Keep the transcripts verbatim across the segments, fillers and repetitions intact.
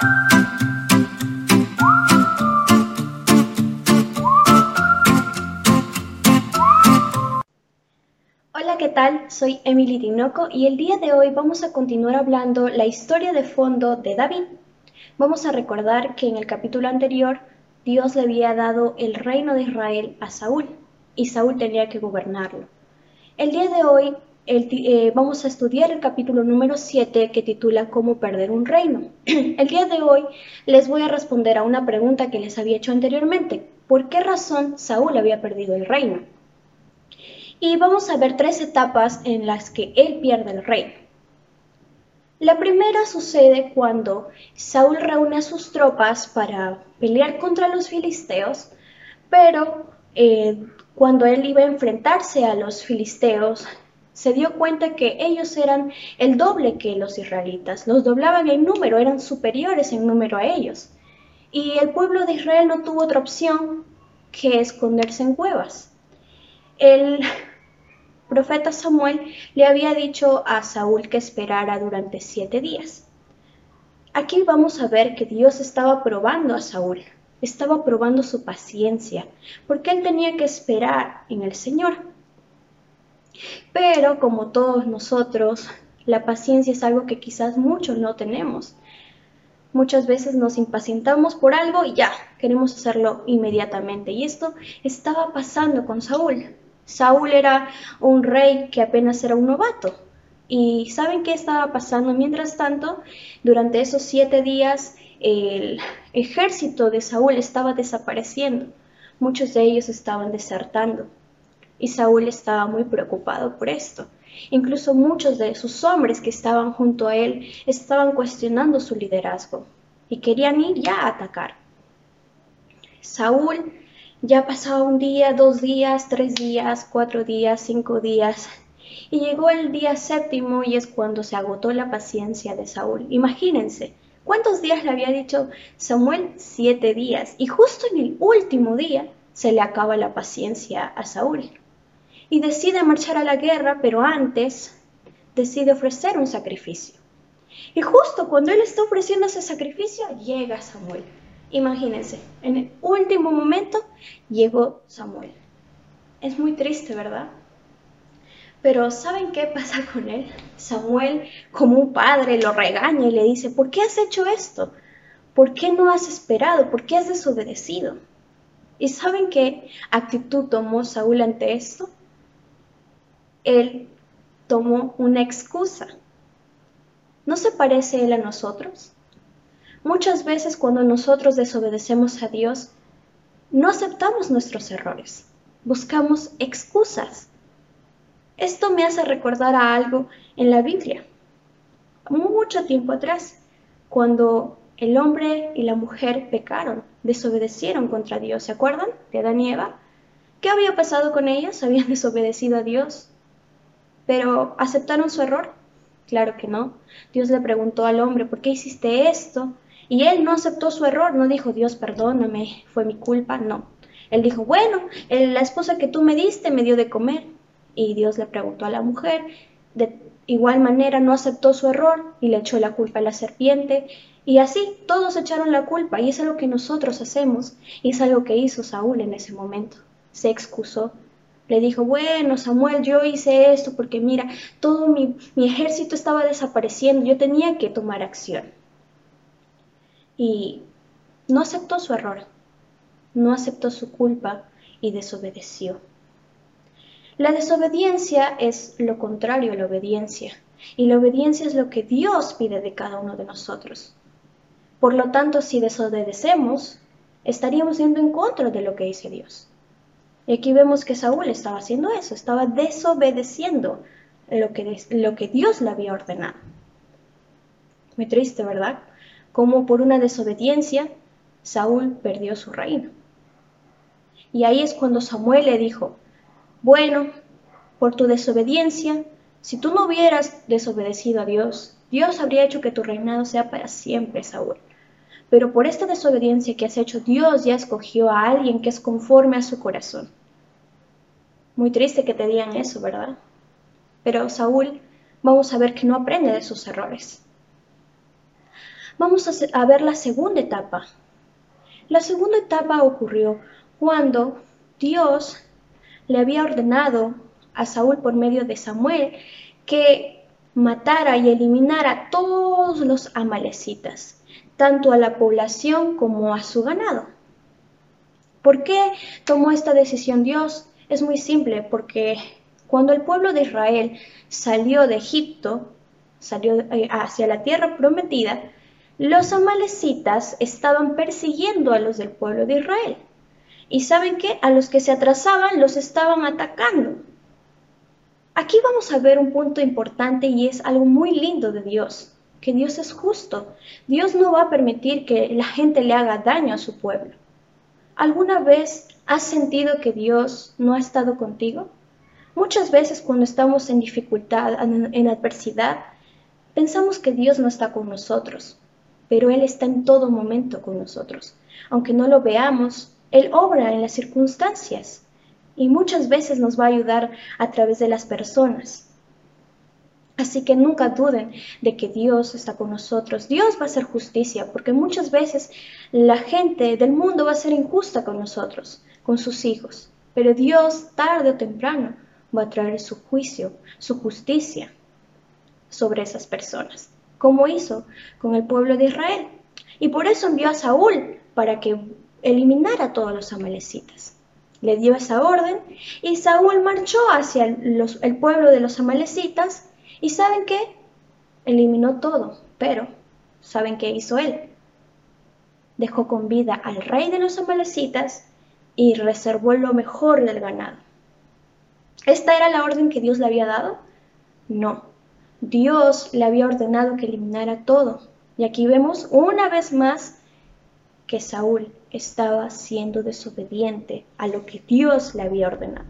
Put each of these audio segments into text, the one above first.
Hola, ¿qué tal? Soy Emily Tinoco y el día de hoy vamos a continuar hablando la historia de fondo de David. Vamos a recordar que en el capítulo anterior Dios le había dado el reino de Israel a Saúl y Saúl tenía que gobernarlo. El día de hoy el, eh, vamos a estudiar el capítulo número siete que titula Cómo perder un reino. El día de hoy les voy a responder a una pregunta que les había hecho anteriormente. ¿Por qué razón Saúl había perdido el reino? Y vamos a ver tres etapas en las que él pierde el reino. La primera sucede cuando Saúl reúne a sus tropas para pelear contra los filisteos, pero eh, cuando él iba a enfrentarse a los filisteos, se dio cuenta que ellos eran el doble que los israelitas, los doblaban en número, eran superiores en número a ellos. Y el pueblo de Israel no tuvo otra opción que esconderse en cuevas. El profeta Samuel le había dicho a Saúl que esperara durante siete días. Aquí vamos a ver que Dios estaba probando a Saúl, estaba probando su paciencia, porque él tenía que esperar en el Señor. Pero como todos nosotros, la paciencia es algo que quizás muchos no tenemos. Muchas veces nos impacientamos por algo y ya, queremos hacerlo inmediatamente. Y esto estaba pasando con Saúl. Saúl era un rey que apenas era un novato. ¿Y saben qué estaba pasando? Mientras tanto, durante esos siete días, el ejército de Saúl estaba desapareciendo. Muchos de ellos estaban desertando. Y Saúl estaba muy preocupado por esto. Incluso muchos de sus hombres que estaban junto a él estaban cuestionando su liderazgo y querían ir ya a atacar. Saúl ya pasaba un día, dos días, tres días, cuatro días, cinco días, y llegó el día séptimo y es cuando se agotó la paciencia de Saúl. Imagínense, ¿cuántos días le había dicho Samuel? Siete días, y justo en el último día se le acaba la paciencia a Saúl. Y decide marchar a la guerra, pero antes decide ofrecer un sacrificio. Y justo cuando él está ofreciendo ese sacrificio, llega Samuel. Imagínense, en el último momento llegó Samuel. Es muy triste, ¿verdad? Pero ¿saben qué pasa con él? Samuel, como un padre, lo regaña y le dice, ¿por qué has hecho esto? ¿Por qué no has esperado? ¿Por qué has desobedecido? ¿Y saben qué actitud tomó Saúl ante esto? Él tomó una excusa. ¿No se parece él a nosotros? Muchas veces cuando nosotros desobedecemos a Dios, no aceptamos nuestros errores, buscamos excusas. Esto me hace recordar a algo en la Biblia, mucho tiempo atrás, cuando el hombre y la mujer pecaron, desobedecieron contra Dios. ¿Se acuerdan de Adán y Eva? ¿Qué había pasado con ellos? Habían desobedecido a Dios. ¿Pero aceptaron su error? Claro que no. Dios le preguntó al hombre, ¿por qué hiciste esto? Y él no aceptó su error, no dijo, Dios, perdóname, fue mi culpa, no. Él dijo, bueno, la esposa que tú me diste me dio de comer. Y Dios le preguntó a la mujer, de igual manera no aceptó su error y le echó la culpa a la serpiente. Y así, todos echaron la culpa y es algo que nosotros hacemos y es algo que hizo Saúl en ese momento. Se excusó. Le dijo, bueno, Samuel, yo hice esto porque mira, todo mi, mi ejército estaba desapareciendo, yo tenía que tomar acción. Y no aceptó su error, no aceptó su culpa y desobedeció. La desobediencia es lo contrario a la obediencia, y la obediencia es lo que Dios pide de cada uno de nosotros. Por lo tanto, si desobedecemos, estaríamos yendo en contra de lo que dice Dios. Y aquí vemos que Saúl estaba haciendo eso, estaba desobedeciendo lo que, lo que Dios le había ordenado. Muy triste, ¿verdad? Como por una desobediencia, Saúl perdió su reino. Y ahí es cuando Samuel le dijo, bueno, por tu desobediencia, si tú no hubieras desobedecido a Dios, Dios habría hecho que tu reinado sea para siempre, Saúl. Pero por esta desobediencia que has hecho, Dios ya escogió a alguien que es conforme a su corazón. Muy triste que te digan eso, ¿verdad? Pero Saúl, vamos a ver que no aprende de sus errores. vamos a, a ver la segunda etapa. La segunda etapa ocurrió cuando Dios le había ordenado a Saúl por medio de Samuel que matara y eliminara a todos los amalecitas, tanto a la población como a su ganado. ¿Por qué tomó esta decisión Dios? Es muy simple, porque cuando el pueblo de Israel salió de Egipto, salió hacia la tierra prometida, los amalecitas estaban persiguiendo a los del pueblo de Israel. ¿Y saben qué? A los que se atrasaban los estaban atacando. Aquí vamos a ver un punto importante y es algo muy lindo de Dios, que Dios es justo. Dios no va a permitir que la gente le haga daño a su pueblo. ¿Alguna vez has sentido que Dios no ha estado contigo? Muchas veces cuando estamos en dificultad, en, en adversidad, pensamos que Dios no está con nosotros, pero Él está en todo momento con nosotros. Aunque no lo veamos, Él obra en las circunstancias y muchas veces nos va a ayudar a través de las personas. Así que nunca duden de que Dios está con nosotros. Dios va a hacer justicia, porque muchas veces la gente del mundo va a ser injusta con nosotros, con sus hijos. Pero Dios, tarde o temprano, va a traer su juicio, su justicia sobre esas personas, como hizo con el pueblo de Israel. Y por eso envió a Saúl para que eliminara a todos los amalecitas. Le dio esa orden y Saúl marchó hacia los, el pueblo de los amalecitas. ¿Y saben qué? Eliminó todo, pero ¿saben qué hizo él? Dejó con vida al rey de los amalecitas y reservó lo mejor del ganado. ¿Esta era la orden que Dios le había dado? No. Dios le había ordenado que eliminara todo. Y aquí vemos una vez más que Saúl estaba siendo desobediente a lo que Dios le había ordenado.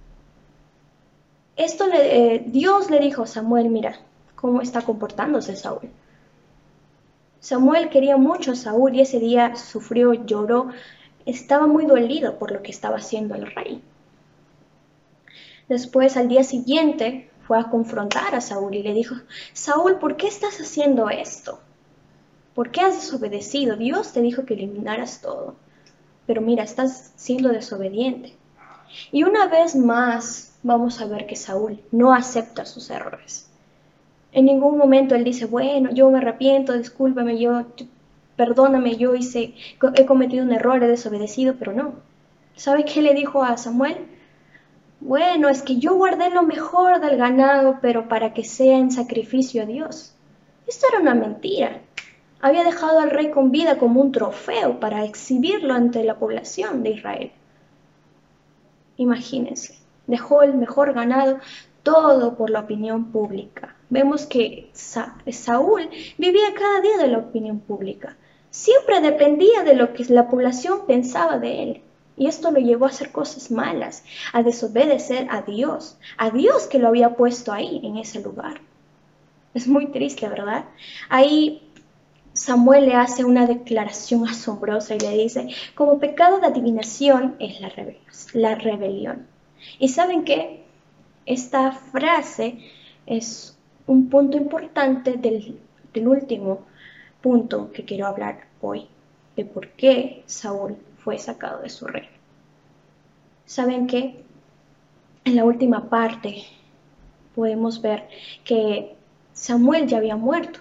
Esto le, eh, Dios le dijo a Samuel, mira, cómo está comportándose Saúl. Samuel quería mucho a Saúl y ese día sufrió, lloró, estaba muy dolido por lo que estaba haciendo el rey. Después, al día siguiente, fue a confrontar a Saúl y le dijo, Saúl, ¿por qué estás haciendo esto? ¿Por qué has desobedecido? Dios te dijo que eliminaras todo, pero mira, estás siendo desobediente. Y una vez más, vamos a ver que Saúl no acepta sus errores. En ningún momento él dice, bueno, yo me arrepiento, discúlpame, yo, perdóname, yo hice, he cometido un error, he desobedecido, pero no. ¿Sabe qué le dijo a Samuel? Bueno, es que yo guardé lo mejor del ganado, pero para que sea en sacrificio a Dios. Esto era una mentira. Había dejado al rey con vida como un trofeo para exhibirlo ante la población de Israel. Imagínense, dejó el mejor ganado, todo por la opinión pública. Vemos que Sa- Saúl vivía cada día de la opinión pública. Siempre dependía de lo que la población pensaba de él. Y esto lo llevó a hacer cosas malas, a desobedecer a Dios, a Dios que lo había puesto ahí, en ese lugar. Es muy triste, ¿verdad? Ahí Samuel le hace una declaración asombrosa y le dice, como pecado de adivinación es la, rebel la rebelión. ¿Y saben qué? Esta frase es un punto importante del, del último punto que quiero hablar hoy, de por qué Saúl fue sacado de su reino. ¿Saben qué? En la última parte podemos ver que Samuel ya había muerto.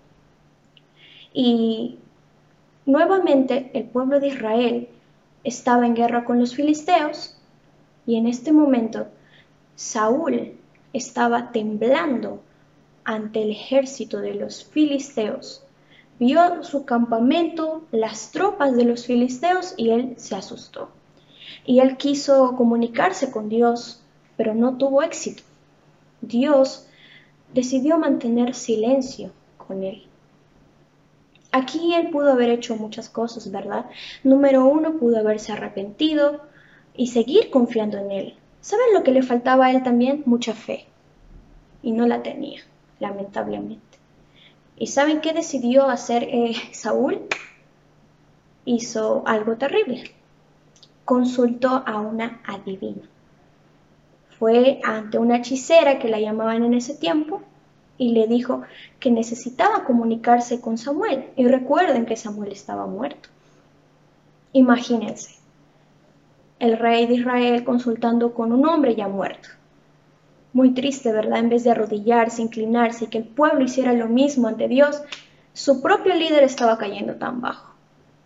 Y nuevamente el pueblo de Israel estaba en guerra con los filisteos y en este momento Saúl estaba temblando ante el ejército de los filisteos. Vio su campamento, las tropas de los filisteos y él se asustó. Y él quiso comunicarse con Dios, pero no tuvo éxito. Dios decidió mantener silencio con él. Aquí él pudo haber hecho muchas cosas, ¿verdad? Número uno, pudo haberse arrepentido y seguir confiando en él. ¿Saben lo que le faltaba a él también? Mucha fe. Y no la tenía, lamentablemente. ¿Y saben qué decidió hacer eh, Saúl? Hizo algo terrible. Consultó a una adivina. Fue ante una hechicera que la llamaban en ese tiempo y le dijo que necesitaba comunicarse con Samuel. Y recuerden que Samuel estaba muerto. Imagínense, el rey de Israel consultando con un hombre ya muerto. Muy triste, ¿verdad? En vez de arrodillarse, inclinarse y que el pueblo hiciera lo mismo ante Dios, su propio líder estaba cayendo tan bajo.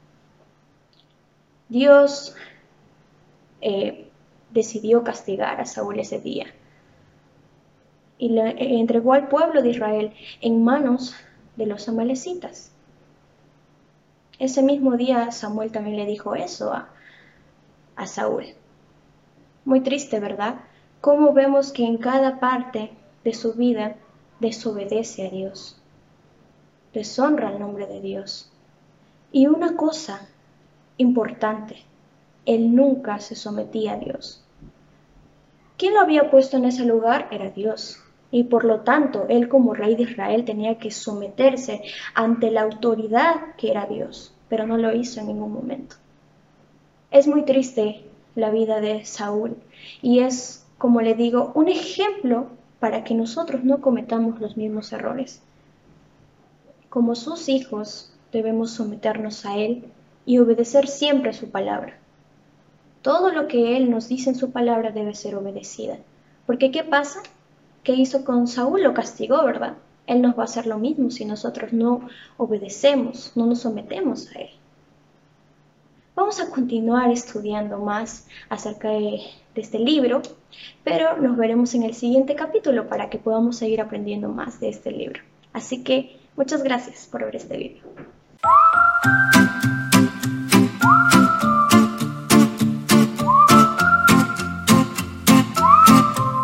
Dios eh, decidió castigar a Saúl ese día y le entregó al pueblo de Israel en manos de los amalecitas. Ese mismo día Samuel también le dijo eso a, a Saúl. Muy triste, ¿verdad? Cómo vemos que en cada parte de su vida desobedece a Dios, deshonra el nombre de Dios. Y una cosa importante, él nunca se sometía a Dios. ¿Quién lo había puesto en ese lugar? Era Dios. Y por lo tanto, él como rey de Israel tenía que someterse ante la autoridad que era Dios, pero no lo hizo en ningún momento. Es muy triste la vida de Saúl y es, como le digo, un ejemplo para que nosotros no cometamos los mismos errores. Como sus hijos, debemos someternos a él y obedecer siempre su palabra. Todo lo que él nos dice en su palabra debe ser obedecida. Porque ¿qué pasa? ¿Qué hizo con Saúl? Lo castigó, ¿verdad? Él nos va a hacer lo mismo si nosotros no obedecemos, no nos sometemos a él. Vamos a continuar estudiando más acerca de, de este libro, pero nos veremos en el siguiente capítulo para que podamos seguir aprendiendo más de este libro. Así que muchas gracias por ver este video.